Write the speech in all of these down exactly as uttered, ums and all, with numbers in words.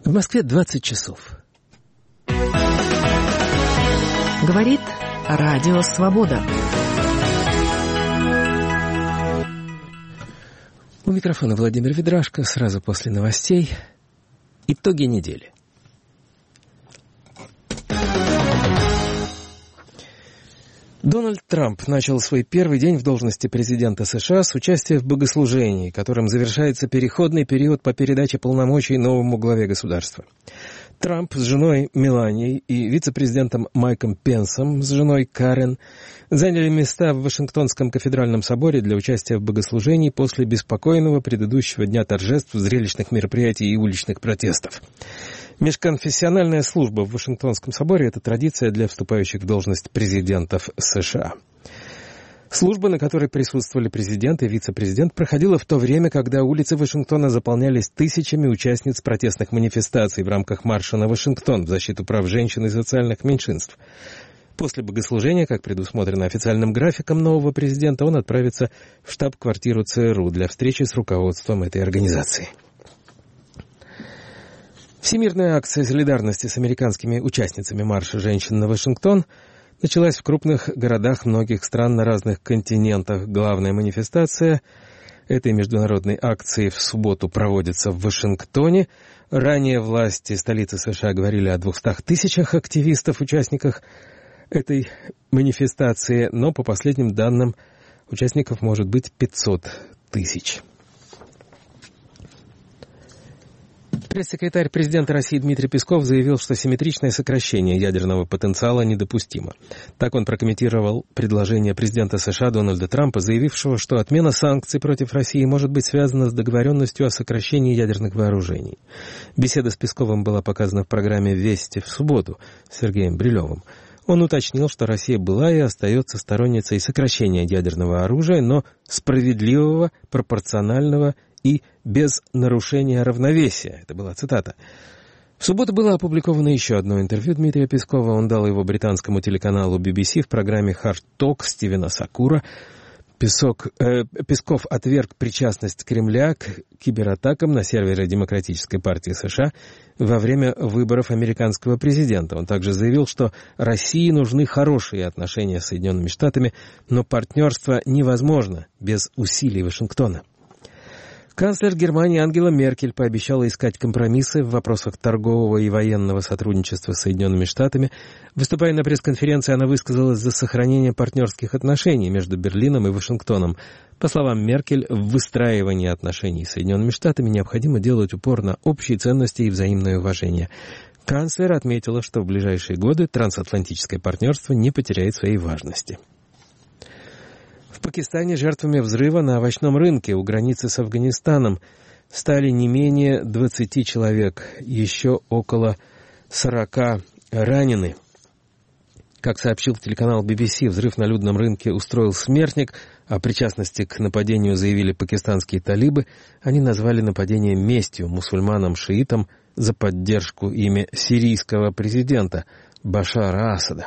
В Москве двадцать часов. Говорит Радио Свобода. У микрофона Владимир Ведрашко. Сразу после новостей итоги недели. Дональд Трамп начал свой первый день в должности президента США с участия в богослужении, которым завершается переходный период по передаче полномочий новому главе государства. Трамп с женой Меланией и вице-президентом Майком Пенсом с женой Карен заняли места в Вашингтонском кафедральном соборе для участия в богослужении после беспокойного предыдущего дня торжеств, зрелищных мероприятий и уличных протестов. Межконфессиональная служба в Вашингтонском соборе – это традиция для вступающих в должность президентов США. Служба, на которой присутствовали президент и вице-президент, проходила в то время, когда улицы Вашингтона заполнялись тысячами участниц протестных манифестаций в рамках марша на Вашингтон в защиту прав женщин и социальных меньшинств. После богослужения, как предусмотрено официальным графиком нового президента, он отправится в штаб-квартиру ЦРУ для встречи с руководством этой организации. Всемирная акция солидарности с американскими участницами марша женщин на Вашингтон началась в крупных городах многих стран на разных континентах. Главная манифестация этой международной акции в субботу проводится в Вашингтоне. Ранее власти столицы США говорили о двухстах тысячах активистов, участниках этой манифестации, но по последним данным участников может быть пятьсот тысяч. Пресс-секретарь президента России Дмитрий Песков заявил, что симметричное сокращение ядерного потенциала недопустимо. Так он прокомментировал предложение президента США Дональда Трампа, заявившего, что отмена санкций против России может быть связана с договоренностью о сокращении ядерных вооружений. Беседа с Песковым была показана в программе «Вести» в субботу с Сергеем Брилевым. Он уточнил, что Россия была и остается сторонницей сокращения ядерного оружия, но справедливого, пропорционального и без нарушения равновесия. Это была цитата. В субботу было опубликовано еще одно интервью Дмитрия Пескова. Он дал его британскому телеканалу би би си в программе «Hard Talk» Стивена Сакура. Песок, э, Песков отверг причастность Кремля к кибератакам на серверы Демократической партии США во время выборов американского президента. Он также заявил, что России нужны хорошие отношения с Соединенными Штатами, но партнерство невозможно без усилий Вашингтона. Канцлер Германии Ангела Меркель пообещала искать компромиссы в вопросах торгового и военного сотрудничества с Соединенными Штатами. Выступая на пресс-конференции, она высказалась за сохранение партнерских отношений между Берлином и Вашингтоном. По словам Меркель, в выстраивании отношений с Соединенными Штатами необходимо делать упор на общие ценности и взаимное уважение. Канцлер отметила, что в ближайшие годы трансатлантическое партнерство не потеряет своей важности. В Пакистане жертвами взрыва на овощном рынке у границы с Афганистаном стали не менее двадцати человек, еще около сорока ранены. Как сообщил телеканал би би си, взрыв на людном рынке устроил смертник, о причастности к нападению заявили пакистанские талибы. Они назвали нападение местью мусульманам-шиитам за поддержку ими сирийского президента Башара Асада.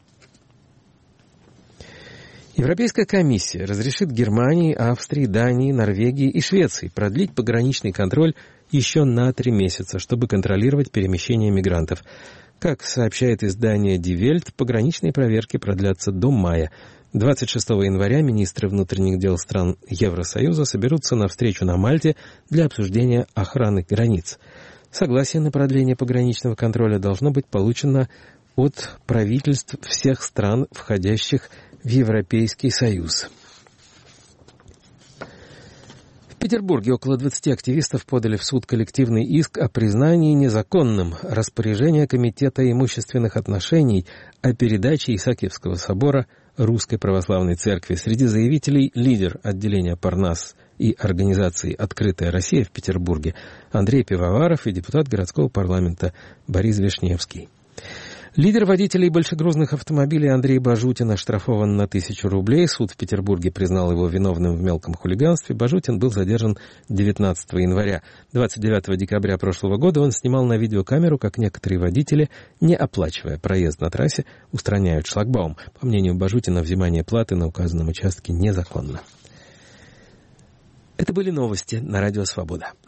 Европейская комиссия разрешит Германии, Австрии, Дании, Норвегии и Швеции продлить пограничный контроль еще на три месяца, чтобы контролировать перемещение мигрантов. Как сообщает издание Die Welt, пограничные проверки продлятся до мая. двадцать шестого января министры внутренних дел стран Евросоюза соберутся на встречу на Мальте для обсуждения охраны границ. Согласие на продление пограничного контроля должно быть получено от правительств всех стран, входящих в Европейский Союз. В Петербурге около двадцати активистов подали в суд коллективный иск о признании незаконным распоряжения Комитета имущественных отношений о передаче Исаакиевского собора Русской Православной Церкви. Среди заявителей лидер отделения Парнас и организации «Открытая Россия» в Петербурге Андрей Пивоваров и депутат городского парламента Борис Вишневский. Лидер водителей большегрузных автомобилей Андрей Бажутин оштрафован на тысячу рублей. Суд в Петербурге признал его виновным в мелком хулиганстве. Бажутин был задержан девятнадцатого января. двадцать девятого декабря прошлого года он снимал на видеокамеру, как некоторые водители, не оплачивая проезд на трассе, устраняют шлагбаум. По мнению Бажутина, взимание платы на указанном участке незаконно. Это были новости на Радио Свобода.